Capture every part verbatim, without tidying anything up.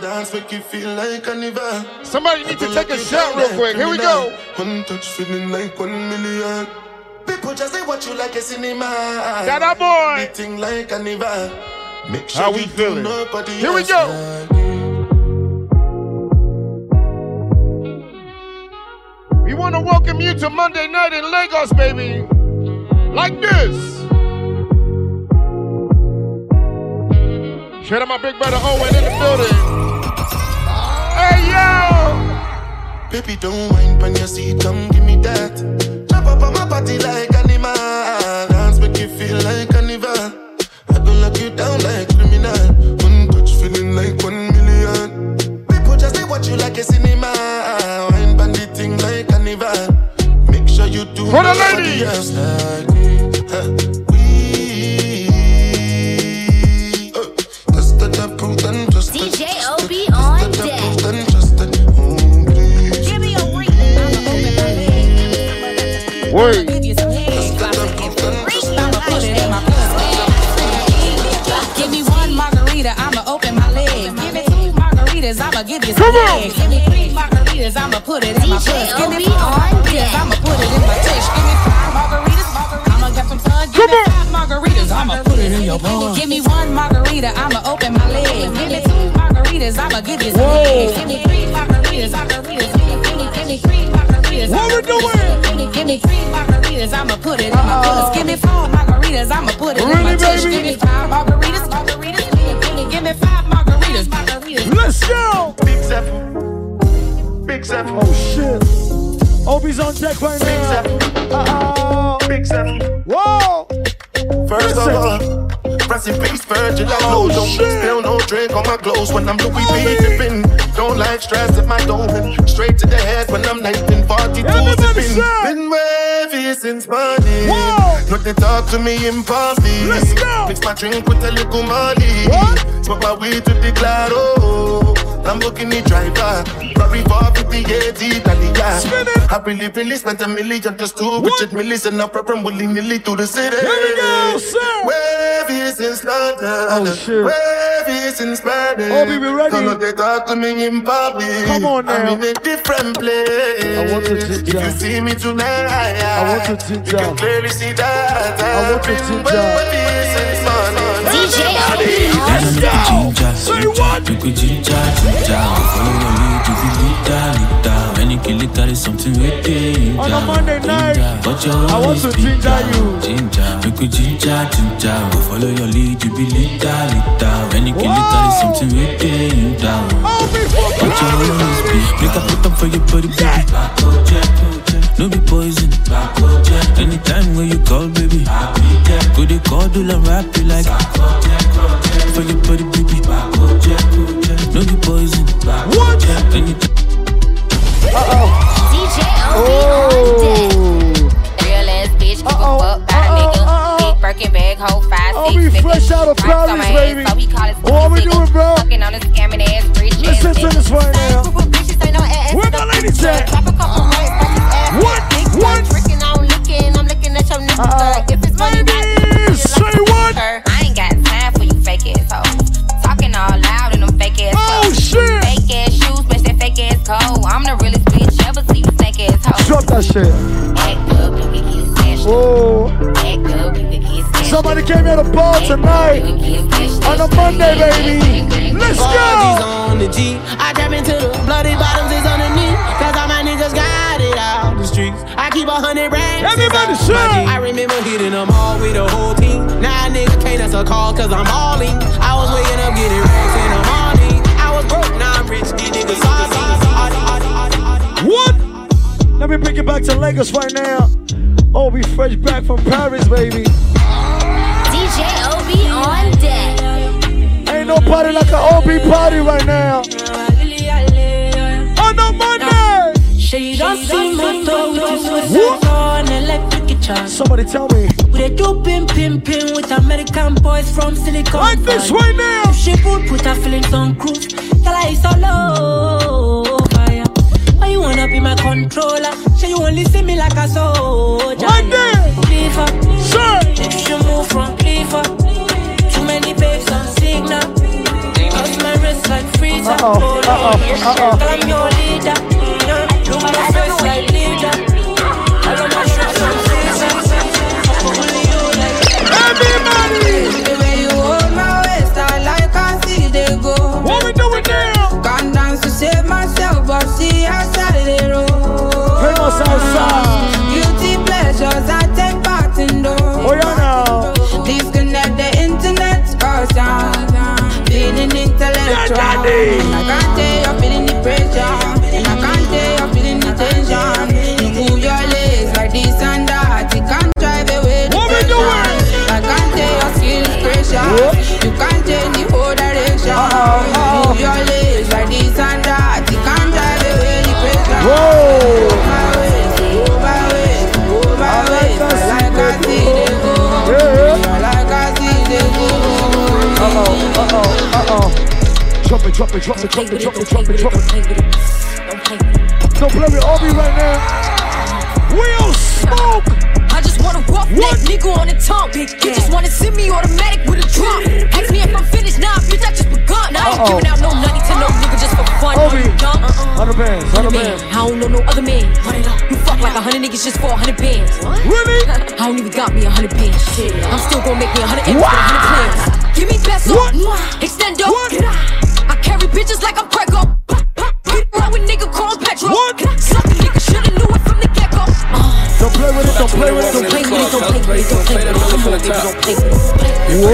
dance make you feel like carnival. Somebody need to take a shot real quick. Here we go. One touch feeling like one million. People just say watch you like a cinema. Got that boy. Beating like carnival. Make sure how we feeling? Here we go. We want to welcome you to Monday night in Lagos, baby. Like this. Shout out my big brother Owen in the building. Hey, yo! Baby, don't whine when you see, come give me that. Jump up on my body like animal. Dance make you feel like carnival. I gon' lock you down like criminal. One touch feeling like one million. People just say watch you like a cinema. Wine bandit thing like carnival. Make sure you do for the ladies. Else like me. Huh. We uh, just that I proved and just D J Obi on deck. Give me a ring. Wait. Give me one margarita, I'ma open my legs. Give me two margaritas, I'ma give you some legs. Give me three margaritas, I'ma put it in my purse. Give me four margaritas, I'ma put it in my dish. Give me five margaritas, margaritas, I'ma get some fun. Give me five margaritas, I'ma put it in your bun. Give me one margarita, I'ma open my legs. Give me two margaritas, I'ma give you some legs. Give me three margaritas, margaritas, give me, give me, give me three margaritas. What we doing? Give me, give me three margaritas, I'ma put it in my purse. Give me four margaritas, I'ma put it in my dish. Give me five margaritas, margaritas, give me, give me, give me five margaritas, margaritas. Let's go! Big Zephyr. Big Zephyr. Oh shit. Obi's on deck right Big now. Zephyr. Uh-oh. Big Zephyr. Whoa! First of all, rest in peace, Virgil. I Oh, don't shit. spill no drink on my clothes when I'm Louis V dipping. Don't like stress if I don't win. Straight to the head when I'm nineteen forty-two Everybody sipping. say. Been wavy since morning. Whoa. Not they talk to me in public. Let's go. Mix my drink with a little molly. What? Smoke my weed to the claro. Lamborghini driver. Probably four fifty-eight Italia. Spin it. I really, really spent a million just to Richard Millis and up from willy-nilly to the city. Here we go, sir. Wavy since London. Oh, shit. Wavy since Berlin. Obi, we ready? Don't they talk to me in public. Come on now. I'm in a different place. I want to sit If down. you see me tonight, I want to sit you down. can clearly see that I want to I've sit been down. wavy since morning. D J Obi on Let's deck. go! Say what? You could ginger, ginger. Follow your lead, you feel leader, leader. When you kill it, that is something with you. On a Monday night, But you I want always to be ginger down. you. Ginger, you could ginger, ginger. Follow your lead, you be leader, leader. When you kill it, that is something with you down. Obi for But you glory. always be. Make a put up for your body, baby. No be poison. Anytime when you call, baby. Go they call, do and rap you like. For your body, baby. No be poison. What? Anytime. Uh-oh. D J Obi on deck. Oh. Real ass bitch, give a Uh-oh, fuck by a uh-oh, nigga. uh-oh. Big Birkin bag, hold five, I'll six be niggas. fresh out of Rocks on Paris, my head, baby. So we call it What we doing, bro? Fucking on a scamming ass, rich ass Listen to nigga. this right now. Group of bitches ain't no ass. Where my ladies at? Drop a couple racks, fuck his ass. What? Big What? time tricking, I'm licking, I'm licking at your nigga. Uh-uh. girl. If it's money, not Ladies, say what? I ain't got time for you fake ass hoes. Talking all loud in them fake ass Oh, clothes. shit. Fake ass shoes, match that fake ass coat. I'm the realest bitch ever see you snake ass hoe. Drop that shit. Act up, you can get smashed. Oh. Act up, you can get smashed. Somebody came here to ball tonight. On a Monday, baby. Let's Bodies go. on the G. I tap into the bloody bottoms is underneath. Cause all my niggas got it out the streets. I keep a hundred racks. Everybody inside my sing. jeans. I remember hitting them all with the whole team. Now a nigga can't answer call cause I'm all in. I was waking up getting racks in the morning. I was broke, now I'm rich. These niggas saw me. What? Let me bring it back to Lagos right now. Obi fresh back from Paris, baby. D J Obi on deck. Ain't no party like an Obi party right now. On a Monday. She don't see motor with his What? Swiss on electric guitar. Somebody tell me. We do pim pim pim with American boys from Silicon Like this Valley. right now. If she would put her feelings on cruise, tell her it's all low fire. Why you wanna be my controller? Say you only see me like a soldier. Right there. Cleaver, Sir. if you move from Cleaver, too many babes on signal. Cause my wrist like freezer. Uh-oh, uh-oh, uh-oh. I'm your leader. You my first like leader. I don't know everybody! The way you hold my waist, I like I see they go. What we doing now? Can't dance to save myself, but see outside the road. Famous outside. Guilty pleasures, I take part in those. Oh, yeah, now. Disconnect the internet, cause I'm feeling intellectual. Yeah, and I can't tell you're feeling the pressure. And I can't tell you're feeling the tension. You move your legs like this and that. You can't drive away the What we tension. doing? I can't tell your skin pressure. What? You can't change the whole direction. Uh-oh, uh-oh. Move your legs like this and that. You can't drive away the pressure. Whoa! My ways, over ways, over I like ways. that I like I see they go. Yeah. I like I see they go. Uh-oh, uh-oh, uh-oh. Drop it, drop it, drop it, drop it, drop it, drop it, drop it. Don't play with Obi right now. We'll smoke! I just want a rough neck nigga on the tongue. You just wanna send me automatic with a drum. Ask me if I'm finished, nah, bitch, I just begun. I ain't Uh-oh. giving out no money to no nigga just for fun. Obi. You dumb? Hundred bands, hundred Man, bands. I don't know no other man. You fuck like a hundred niggas just for a hundred bands. Really? I don't even got me a hundred bands. I'm still gonna make me a hundred M's with a hundred plans. Give me peso, What? extendo. What? I carry bitches like I'm Prego. Get around with nigga called Petro. What? Suck a nigga, shoulda knew it from the get-go. Uh, Don't play with it, don't play with it, Don't don't play play with it, don't play with it, don't play with it. Come on, baby, don't play with it. Whoa!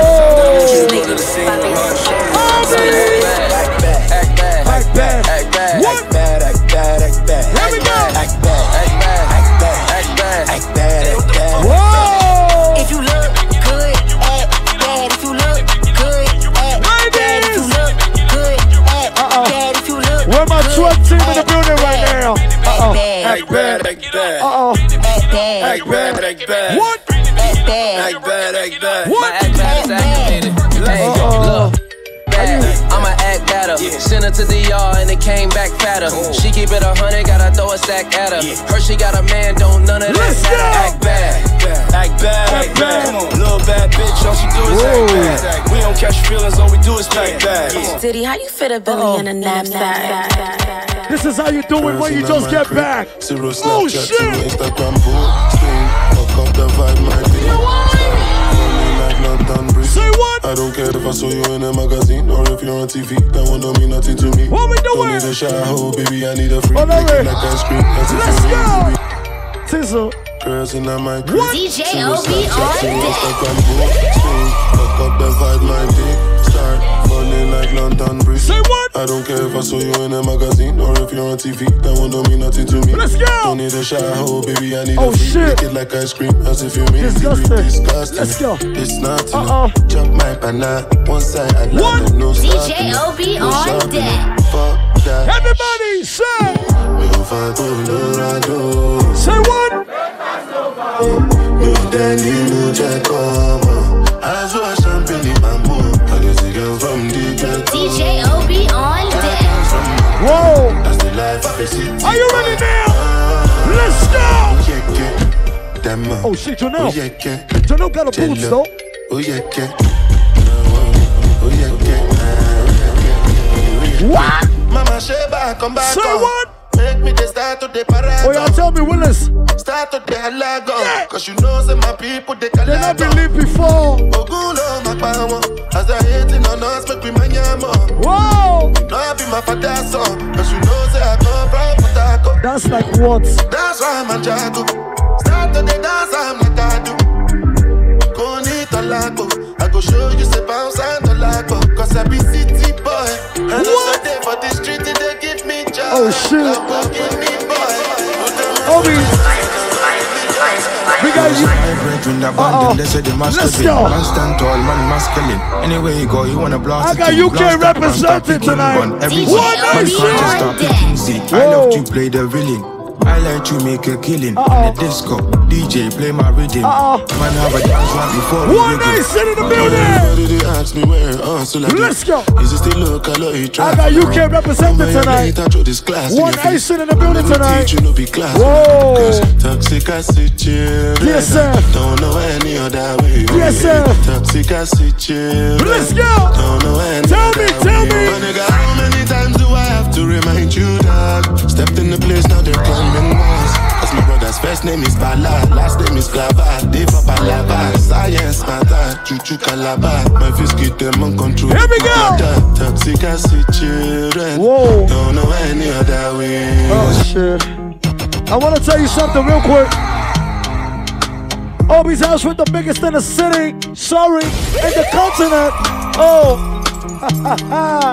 Act bad. Act bad. What? Act bad. Act bad. Act bad. Here we go. Act bad. Act bad. Act bad. Act bad. Act bad. Act bad. Whoa! If you look good, act bad. If you look good, act bad. If you look good, act bad. If you look Where my sweat team in the building right now? Uh-oh. Act bad. Act bad. Uh-oh. act bad. Act bad. Act bad. What? Act bad. Act bad. Act bad. What? My act bad is activated. Hey, Uh-oh. look. I'ma act better. Send her to the yard and it came back fatter. She keep it a hundred, gotta throw a stack at her. Her she got a man, don't none of that Let's matter. go. Act bad, act bad, act bad. Come on, little bad bitch, all she do is act bad. We don't catch feelings, all we do is act bad. Diddy, how you fit a billy in a knapsack? This is how you do it when you just get back. Zero Oh, Snapchat, shit. zero Instagram, posting. Fuck up the vibe, my thing. Running like London Bridge. Say what? I don't care if I saw you in a magazine or if you're on T V. That one don't mean nothing to me. What we Don't doing? need a shower, baby. I need a free Oh, no lick way. it like ice cream. That's it Let's for me go. to be. Tizzle. Girls in my crib. D J Zero O B Snapchat, on zero deck. Instagram, posting. Fuck up the vibe, my dick. Start falling like London Bridge. Say what? I don't care if I saw you in a magazine or if you're on T V. That one don't mean nothing to me. Let's go. Don't need a shower, baby. I need Oh, a free shit. lick it like ice cream. As if you mean Disgusting. to be disgusting. Let's go. It's not Uh-oh. enough. Chop my banana. One side I What? love it, no D J stopping. O B No on shopping. deck. Fuck that. Everybody say. Me go for Colorado. Say what? Me go Delhi, no Jacob. As well as champagne in my mood. I just see girl from the ghetto. D J O B on deck. Whoa. That's the life of a city. Are you ready now? Let's go. Yeah, yeah. Damn, man. Oh, shit, Janelle. Oh, yeah, yeah. Janelle got a boots, Jello. though. Oh, yeah, yeah. Oh, yeah, yeah. What? Mama Sheba, come back. Say on. what? Make me the start to the paragon. Oh, y'all tell me, Willis. Start to the halago. Yeah. Cause you know, say my people, they can They not believe before. Ogulo, my power. As I hating on us, make me my yamo. Whoa. No, I be my father's son. Cause you know, say I come from Potako. That's like what? That's why I'm a jago. Start to the dance, I'm like I do. Go need a lago. I go show you, say bounce and a lago. Cause I be city boy. And I What? say for the street, they give me joy. Oh, shit. Give me boy. Obi. We got you. Uh-oh. Let's go. Constant tall man masculine. Anywhere you go, you wanna blast I it got in, U K blast that man, representing start tonight. picking one. Every D J one. What? O Man B can't just on stop deck. picking. See, I Whoa. love to play the villain. I like to make a killing. Uh-oh. In the disco, D J play my rhythm. Uh-oh. Man have a dance right before we One begin. night sit in the building. Everybody they ask me where uh, so like Let's this. go. Is it still local or you try? I got U K representing tonight. One ace in the building tonight. You know be class. Whoa. Cause toxic acid chill. Yes, sir. Don't know any other way. Yes, sir. Toxic acid chill. Let's go. Don't know any Tell other me, way. tell me. My nigga, how many Babala, last name is Clava, Dave Balaba, science matter, Chuchu Calaba, my fist get them on control. Here we go! Toxic acid children, whoa, don't know any other way. Oh shit. I want to tell you something real quick. Obi's house with the biggest in the city, sorry, in the continent. Oh, ha ha ha.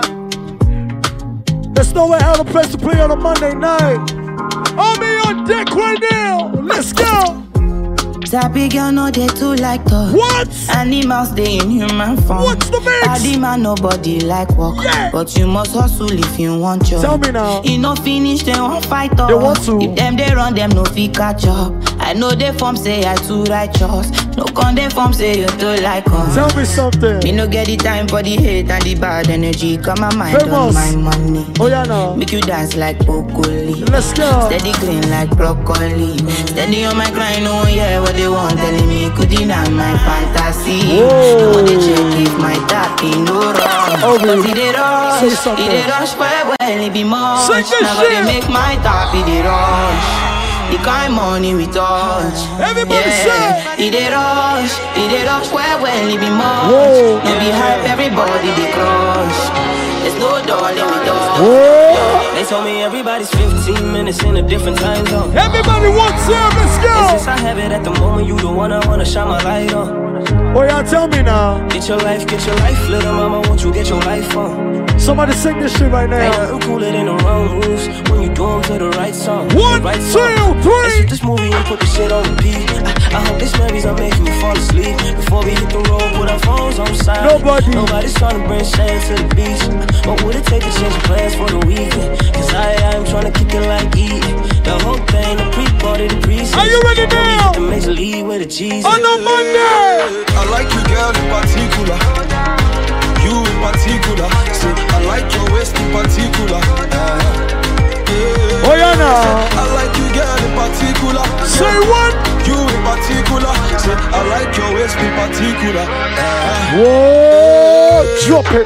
There's nowhere out of place to play on a Monday night. Obi on deck right now. Let's go. Sabi girl no they too like us. What? Animals they in human form. What's the mix? Body man nobody like work. Yeah. But you must hustle if you want job. Tell me now. You no finish they won't fight up. They want to. If them they run them no fit catch up. I know they form say I too righteous. No con they form say you too like us. Tell me something. Me no get the time for the hate and the bad energy. Come my mind Famous. on my money. Oh yeah no. Make you dance like broccoli. Let's go. Steady green like broccoli. Steady on my grind, oh yeah, what they want telling me could deny my fantasy. I want to check if my tap in no wrong. Oh, cause it did rush, it did rush where well it be much. Now gonna make my tap it did rush. The kind money we touch. Everybody yeah. say it did rush, it did rush where well it be much. No be hype, everybody they crush. There's no darling with us. They told me everybody's fifteen minutes in a different time zone. Everybody wants service, let's go. And since I have it at the moment, you the one I wanna shine my light on. Oh y'all tell me now. Get your life, get your life, little mama, won't you get your life on? Somebody sing this shit right now. Ain't nothing cooler than the wrong moves when you do them to the right song. One, right two, song. three. Let's shoot this movie and put the shit on repeat. I, I hope these memories are making you fall asleep. Before we hit the road, put our phones on silent. Nobody. Nobody's trying to bring shame to the beach. What would it take to change plans for the weekend? Cause I am trying to kick it like eating. The whole thing, the pre-party, the pre-season. Are you ready now? The major league with the cheese. On a Monday. I like you, girl, in particular. You in particular. So I like your waist in particular. Uh, yeah. Oh yeah now. I like you, girl, in particular. Say what? You in particular. So I like your waist in particular. Uh, Whoa, drop it.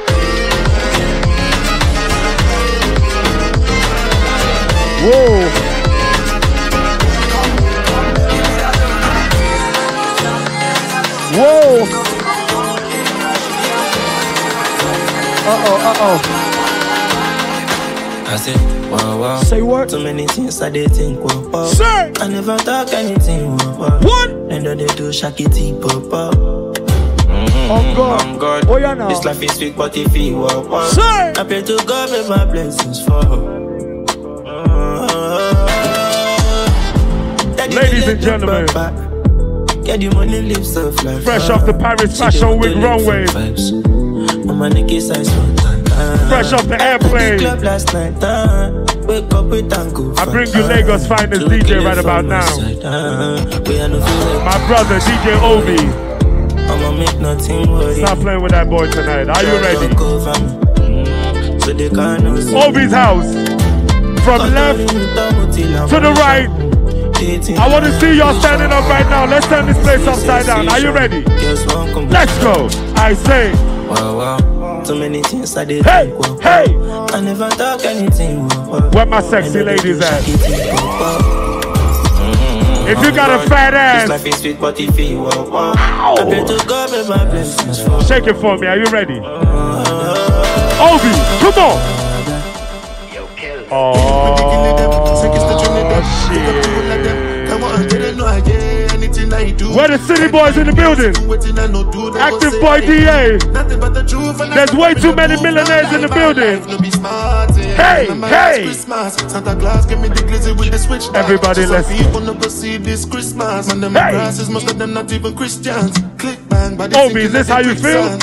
Whoa. Whoa. Uh-oh, uh-oh. I said, wow, wow. Say what? Too many things I did think, wow, wow. Say. I never talk anything, wow, wow. What? And then they do shakity, pop, pop. Mm-hmm. On God. On God. Oh, yeah, now. This life is sweet, but if you wow, wow. Say. I pray to God, make my blessings fall. Ladies and gentlemen, get the money, live so fly. Fresh off the Paris Fashion Week runway. Fresh off the airplane. I bring you Lagos finest D J right about now. My brother D J Obi. Stop playing with that boy tonight. Are you ready? Obi's house. From left to the right. I want to see y'all standing up right now. Let's turn this place upside down. Are you ready? Let's go. I say. Wow, wow. Too many things I did. Hey, hey. I never talk anything. Where my sexy ladies at? If you got a fat ass, shake it for me. Are you ready? Obi, come on. Oh, shit. Where the city boys in the building? Active boy D A. There's way too many millionaires in the building. Hey, hey. Everybody, let's Hey. Obi, is this how you feel?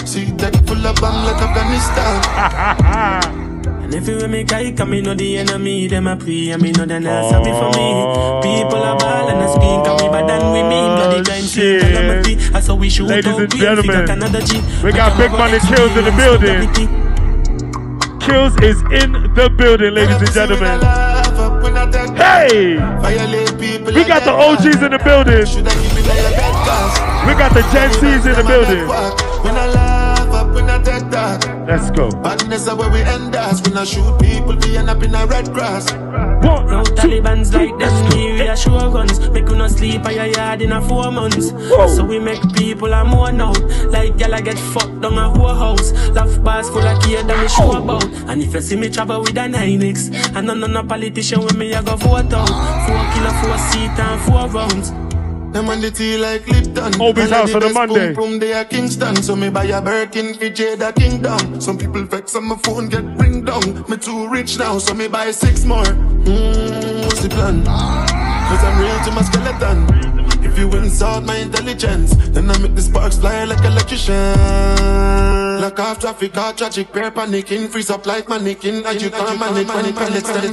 And everywhere me guy come, me know the enemy, them a pray, and me know they not happy for me. People are ball and a screen, come me bad than we mean. Bloody crime scene, and I'm a pee. That's how we shoot. Ladies and gentlemen, we got Big Money Kills in the building. Kills is in the building, ladies and gentlemen. Hey! We got the O Gs in the building. We got the Gen Z's in the building. Let's go. Badness is where we end us. When I shoot people, we end up in a red grass. One, two, Taliban's like them, give you assurance. Make you not sleep at your yard in a four months. Whoa. So we make people a more now. Like y'all get fucked down a whole house. Laugh bars full of kids that me sure about. And if you see me travel with a nine X, and none of no politician with me, I go vote out. Four killer, four seat and four rounds. Them on the tea like Lipton. Obi's house on the Monday. From there Kingston, so me buy a Birkin for Jada Kingdom. Some people vex on my phone get ring down. Me too rich now, so me buy six more. Mmm, what's the plan? Cause I'm real to my skeleton. If you insult my intelligence, then I make the sparks fly like electrician. Like off traffic, car tragic, pair panicking, freeze up like mannequin. And you can't manage money pellets, then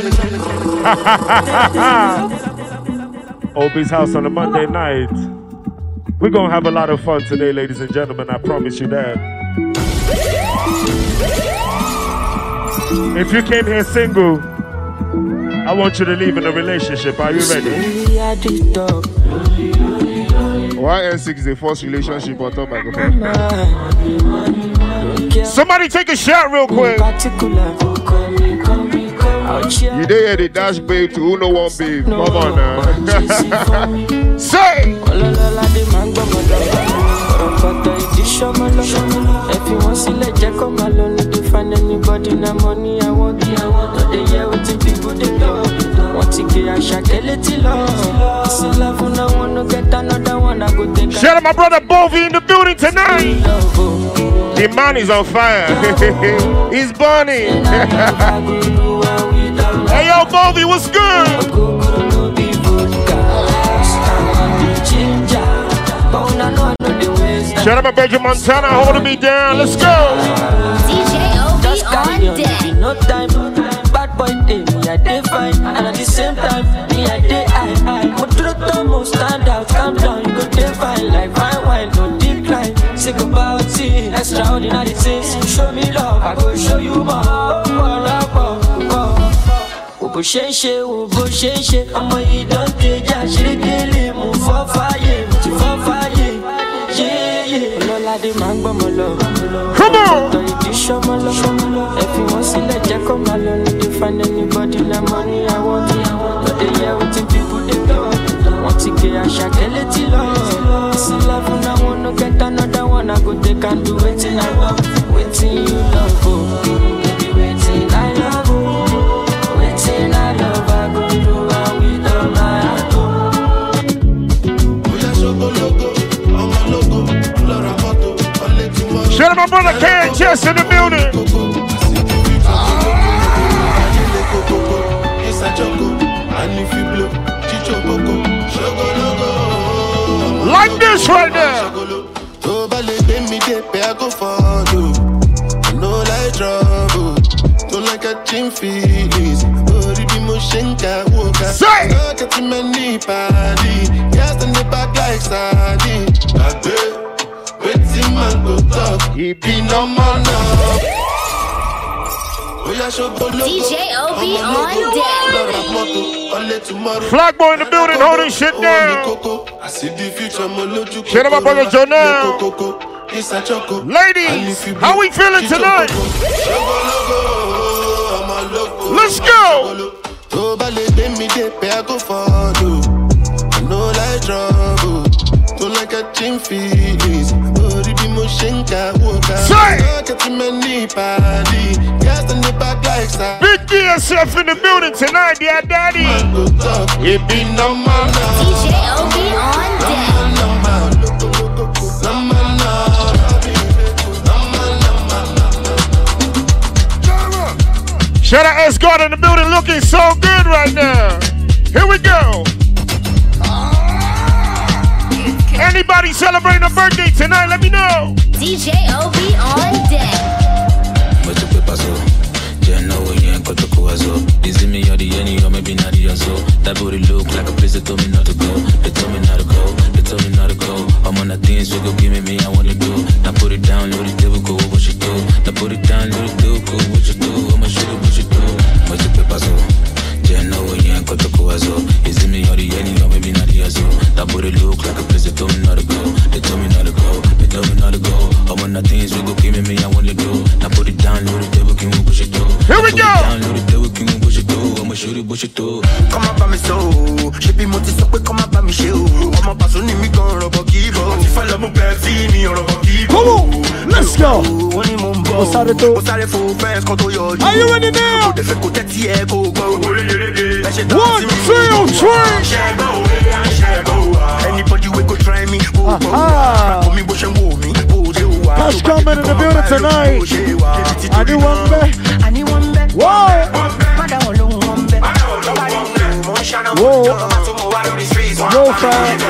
travel. Obi's house on a Monday night. We're gonna have a lot of fun today, ladies and gentlemen. I promise you that. If you came here single, I want you to leave in a relationship. Are you ready? Why N six is a forced relationship on top microphone? Somebody take a shot real quick. You did hear the dash babe to who no one babe. Come on now. Say! If you want to let Jack come alone, to find anybody na money I want, I want. They hear what the people they love. Want to get a shakeleti love. It's a love when I want to get another one. I go take. Shout out my brother Bovi in the building tonight. The man is on fire. He's burning. Hey yo, Bovi, what's good? Shout out my Benjamin Montana holding me down. Let's go. D J O B on deck. No time, bad boy day, me I day fine, and at the same time, me I day high, high. But to the top, stand out, calm down, you go day fine, like fine wine, no decline. Say about it, extraordinary things. Show me love, I go show you more. Oboshenshe, oboshenshe, I'm a you don't take ya, she really move for fire, move for fire. Yeah, yeah. Lola the mango molo. Come on. If you want to let Jack come alone, to find anybody na money I want, I want. But they hear what the people they love. Want to get a shakeleti love. It's a love when I want to get another one. I go take and do waiting I love, waiting you love, oh. Baby waiting I love, oh. Waiting I love, I go do it with all my heart, oh. Shout out my brother K H S in the building. Like this right now. No like trouble, don't like a team feelings. Body be motion can walk. Say. Look at him and knee party. Yes, and the back like sardine. Back there. Waiting man go talk, he be no man now. D J O B on deck. Flag boy in the building holding shit down. I see the future, shout out my brother Jonelle. Ladies, how we feeling tonight? Let's go. No like trouble, don't like a team feelings. Body be motion can walk. Say. Big D S F in the building tonight, yeah, daddy. It be no man. D J O B on deck. Shout out S God in the building, looking so good right now. Here we go. Anybody celebrating a birthday tonight, let me know. D J O B on deck. They see me or the any or maybe not the so. That booty look like a place that told me not to go. They told me not to go. They told me not to go. I'm on the things we go give me me I want to do. Now put it down, load it, devil go what you do. Now put it down, load it, do go what you do. I'ma shoot it, what you do. What's the paper so? Yeah, no way you ain't got to go as well. They see me or the any or maybe not the so. That booty look like a place that told me not to go. They told me not to go. They told me not to go. I'm on the things we go give me me I want to do. Now put it down, load it, devil go what you do. Here we go. Down, load it, devil go what you do. I'ma ṣorí bó ṣe tó. Come up by me so, ṣe bí mo ti sọ pé come up by me ṣe o. Ọmọ pàṣẹ ní mi gan rọ̀bọ̀ kì í bọ̀. Mo ti fẹ́ lọ mú bẹ́ẹ̀ sí mi rọ̀bọ̀ kì í bọ̀. Come on, let's go. Wọ́n ní mo ń bọ̀, mo sáré tó. Mo sáré fún fẹ́ẹ̀sì kan tó yọjú. Are you ready now? Mo dẹ̀ fẹ́ kó tẹ́tí ẹ kó gbọ́. One, two, three. Anybody we go try me, oh, Aha. oh, me, oh, oh, Cash coming in the building tonight. I need one back. I need one back. Whoa. Whoa. Yo, fam.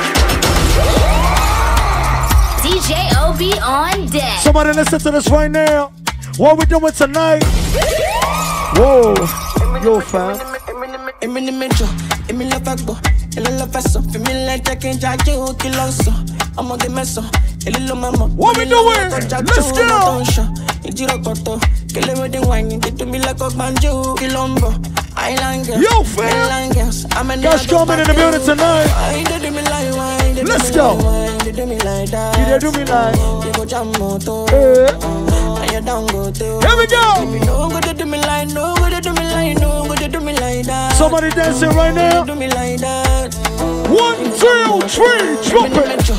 D J O B on deck. Somebody listen to this right now. What we doing tonight? Whoa. Yo, fam. What we doing? Let's go. Yo, fam. Cash coming in the building tonight. Let's go. You did do me like. Here we go. Somebody dancing right now. One, two, three, drop it.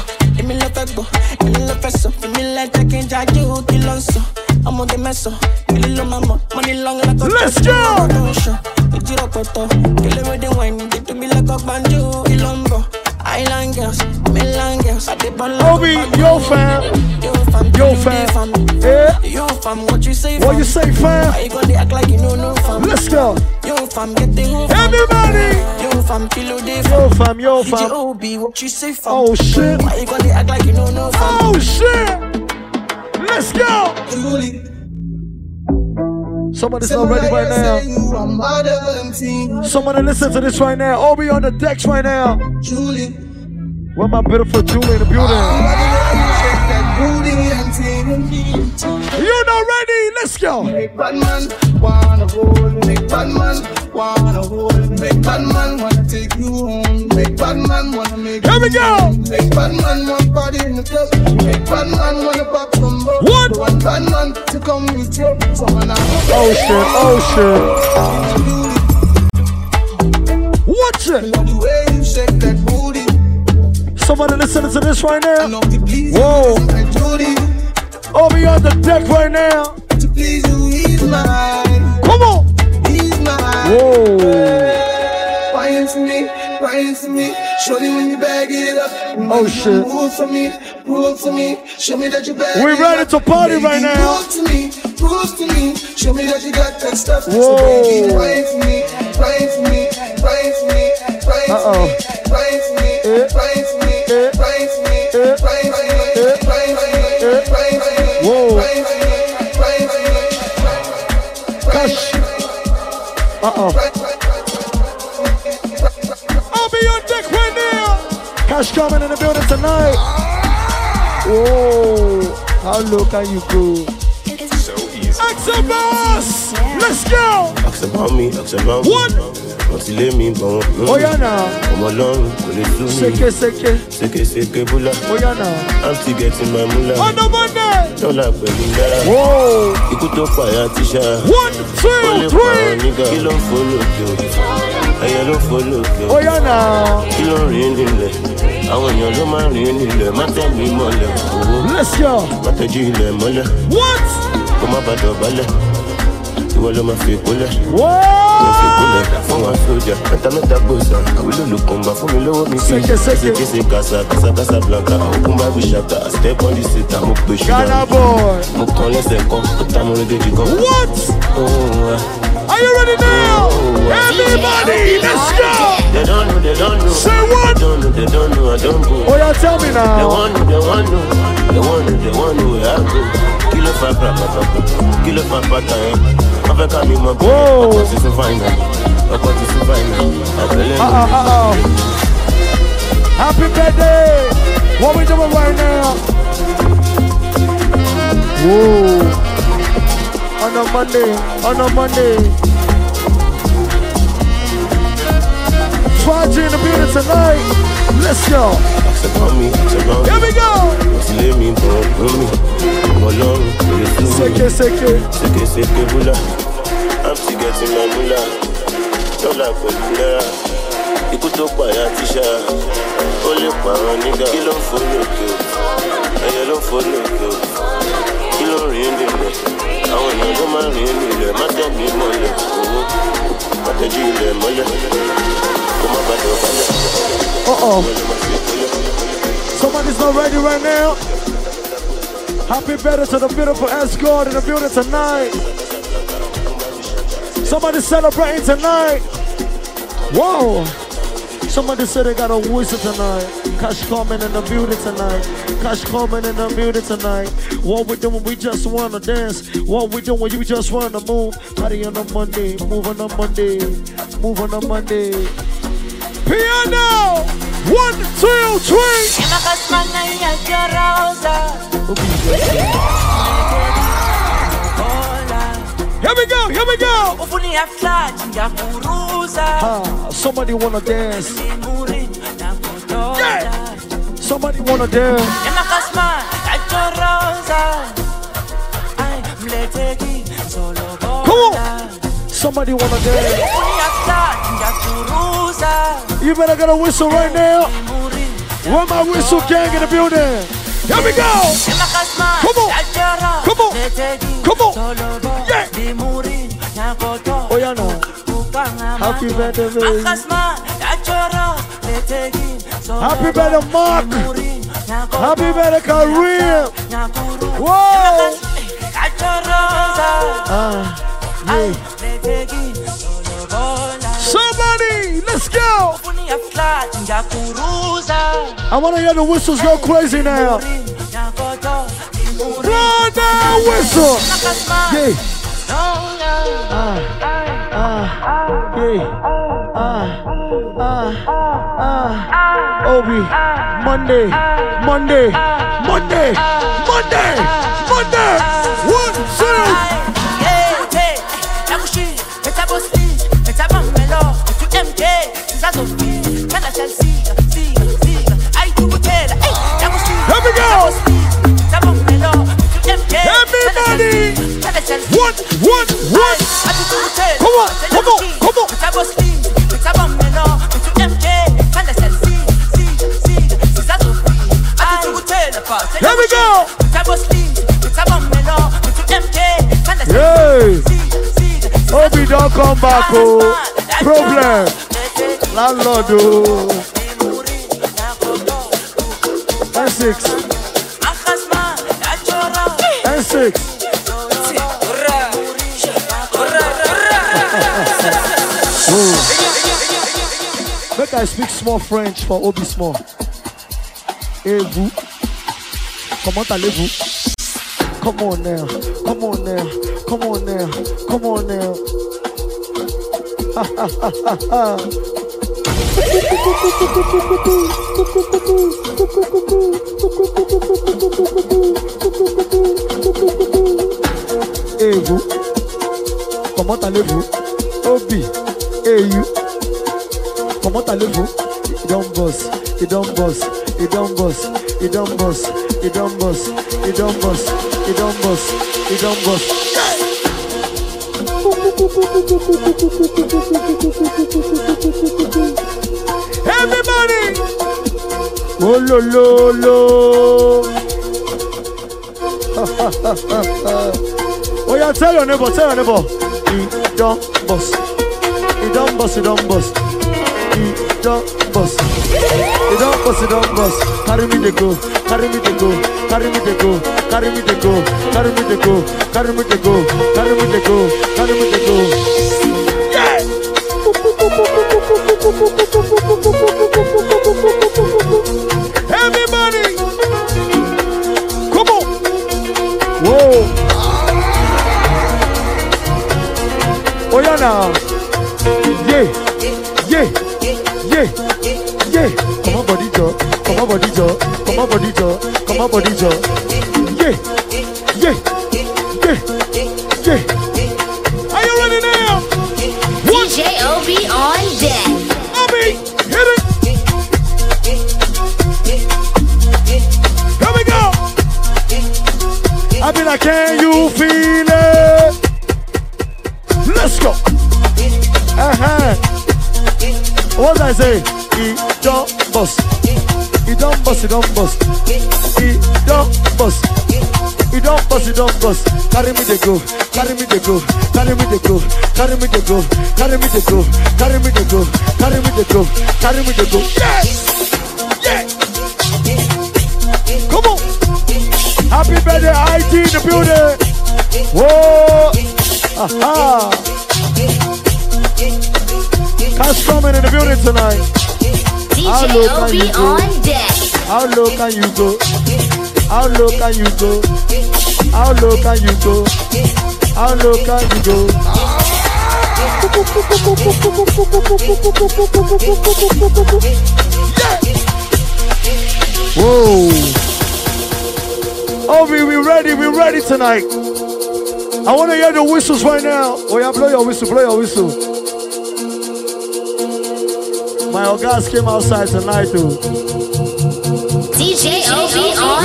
Let's go. Obi, yo fam, yo fam, yeah. Yo fam, what you say? What you say, fam? Why you gonna act like you know no fam? Let's go. Yo fam, get the whole fam. Everybody. Yo fam, kilo day fam. Yo fam, yo fam. Obi, what you say, fam? Oh shit. Why you gonna act like you know no fam? Oh shit. Let's go. Somebody's not ready right now. Somebody listen to this right now. Obi on the decks right now. Julie. Where my beautiful Julie in the building? You not ready? Let's go. Make bad man wanna roll. Make bad man wanna roll. Make bad man wanna take you home. Make bad man wanna make. Here we go. Make bad man want party in the club. Make bad man wanna pop some balls. What? One bad man to come with you. Oh shit! Oh shit! Watch it. The way you shake that booty. Somebody listening to this right now. Whoa. Obi on the deck right now. Come on. Whoa. Crying for me, crying for me. Show me when you bag it up. Oh shit. Prove for me, prove for me. Show me that you bag it up. We ready to party right now. Prove to me, prove to me. Show me that you got that stuff. Whoa. Crying for me, crying for me, crying for me, crying for me, crying for me, crying for me. Gosh. Uh-oh. I'll be on deck right now. Cash coming in the building tonight. Whoa. How low can you go? It's so easy. X-Boss. Let's go. Ask about me, ask about me. What? What's let me go? Oh yeah now. I'm alone, could it do me? Seke seke. Seke seke bula. Oh yeah now. I'm still getting my moolah. On the Monday. Don't like Belinda. Whoa. You could talk fire, Tisha. One, two, three. You don't follow you. I don't follow you. Oh yeah now. You don't really let. I want your no man really let. My tell me more. Let's go. My tell you let more. What? Come up at the ballet. You will my fake bullet. Whoa. For one soldier, better not that bossa. I will look on back for me, low me. Seke seke. Seke casa, casa, casa blanca. I open my wish after I step on the seat. I'm up push. Ghana boy. I'm calling second, but I'm already go. What? Oh. Are you ready now? Oh. Everybody, let's go. They don't know, they don't know. Say what? They don't know, they don't know. I don't go. Oh yeah, tell me now. They want to, they want to, they want to, they want to. I go. Kilo fa pra pra pra, kilo fa pa ta. I've got me my boy. Whoa. I'm to find out. I'm to find out. Uh oh, uh oh. Happy birthday. What we doing right now? Whoa. On a Monday, on a Monday. Friday in the building tonight. Let's go. Here we go. Seke seke. Seke seke bula. I'm still getting my moolah. dọ́là pẹ̀lú náírà. Ikú tó pààyà tíṣà, ó lè pààrọ̀ nígbà. Kí ló ń fò lókè o? Ẹyẹ ló ń fò lókè o. Kí ló ń rìn nílẹ̀? Àwọn èèyàn ló máa ń rìn nílẹ̀. Má tẹ̀mí mọ́lẹ̀ owó. Má tẹ̀jú ilẹ̀ mọ́lẹ̀. Kó má bàjẹ́ ọ̀bálẹ̀. Uh-oh. Somebody's not ready right now. Happy birthday to the beautiful escort in the building tonight. Somebody celebrating tonight. Whoa. Somebody said they got a whistle tonight. Cash coming in the building tonight. Cash coming in the building tonight. What we doing? We just wanna dance. What we doing? You just wanna move. Party on a Monday. Move on a Monday. Move on a Monday. Piano. One, two, three. Here we go, here we go. Ah, somebody wanna dance. Yeah. Somebody wanna dance. Come on. Somebody wanna dance. You better get a whistle right now. Where my whistle gang in the building? Here we go. Come on. Come on. Come on. Yeah. Oh, yeah, no. Happy birthday, baby. Happy birthday, Mark. Happy birthday, Kareem. Whoa. Uh, yeah. Somebody, let's go. I want to hear the whistles go crazy now. Run that whistle. Yeah. Ah, ah, yeah. Ah, ah, ah. Obi, Monday, Monday, Monday, Monday, Monday. One, two. Here we go. Everybody. One, one, one. Come on, come on, come on. Here we go. Hey. Obi don't come back, oh. Problem. Landlord, oh. N six. N six. Make I speak small French for Obi Small. Et vous? Comment allez-vous? Come on now, come on now, come on now, come on now. Ha ha ha ha ha. Et vous? Comment allez-vous? Obi, et you? Comment allez-vous? Il don't boss, il don't boss, il don't boss, il don't boss, il don't boss, il don't boss, il don't boss, il don't boss. Everybody! Oh lo lo lo! Oh yeah, tell your neighbor, tell your neighbor. He don't boss, he don't boss, he don't boss. He don't boss. He don't boss, he don't boss. Carry me the go, carry me the go, carry me the go, carry me the go, carry me the go, carry me the go, carry me the go, carry me the go. Yeah! Everybody! Come on! Whoa! Oh yeah now! Yeah! Yeah! Yeah! Yeah! Come on body jaw, come on body jaw, come on body jaw, come on body jaw. Yeah! Yeah! Yeah! Yeah! Are you ready now? D J Obi on deck. Obi, hit it! Here we go! I be like, can you feel it? Let's go! Uh-huh. What did I say? He don't bust. He don't bust, he don't bust. He don't bust. He don't bust, he don't bust. Carry me the go, carry me the go, carry me the go, carry me the go, carry me the go, carry me the go, carry me the go, carry me the go. Yeah! Yeah! Come on! Happy birthday, I T in the building! Whoa! Aha! Cash coming in the building tonight. D J O B on deck. How low can you go? How low can you go? How low can you go? How low can you go? Whoa! Oh, we we ready? We ready tonight? I want to hear the whistles right now. Oh yeah, blow your whistle, blow your whistle. My guys came outside tonight too. D J O B on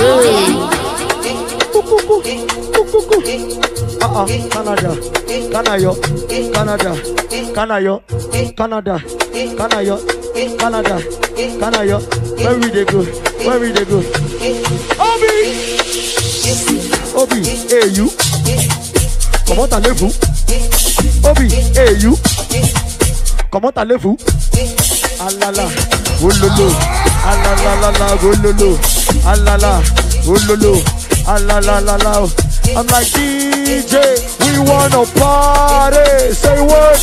deck. Uh-uh, Canada, Canada, Canada, Canada, Canada, Canada, Canada, Canada. Where we they go? Where we they go? Obi, Obi, hey you. Comment allez-vous? Obi, hey you. Comment allez-vous? Alala, ololo, alala, ololo, alala, ololo, alala. I'm like D J, we wanna party. Say what?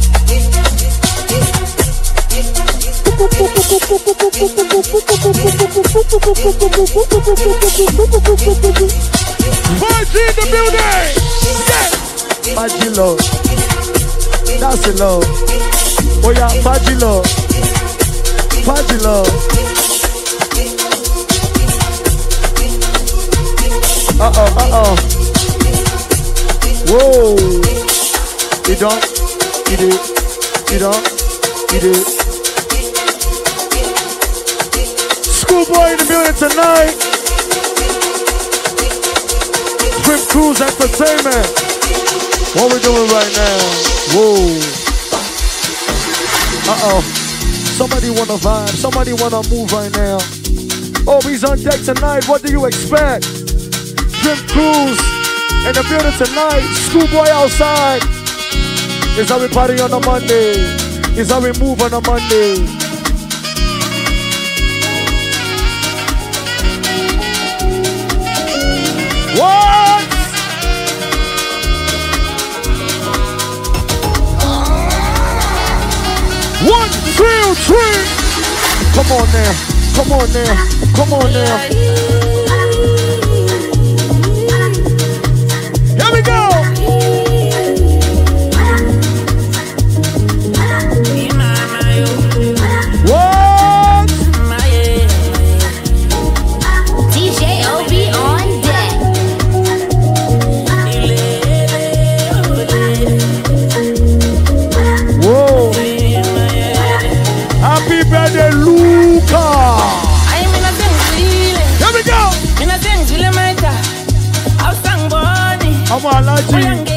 Party in the building. Yeah. Party love, that's it love. Oh yeah, party love. Party love. Uh oh, uh oh. Whoa. He don't, he did, he don't, he did. Schoolboy in the building tonight. Trip Cruise Entertainment. What we doing right now? Whoa. Uh oh. Somebody wanna vibe, somebody wanna move right now. Oh, he's on deck tonight, what do you expect? Dream Cruise in the building tonight, Schoolboy outside. It's how we party on a Monday. It's how we move on a Monday. What? One, two, three. Come on now, come on now, come on now. Here we go. What? D J O B on deck. Whoa. Happy birthday, Luca. I'm in a thing feeling. Here we go. In a thing feeling, my dad. I'll sing Bonnie. I'm a legend.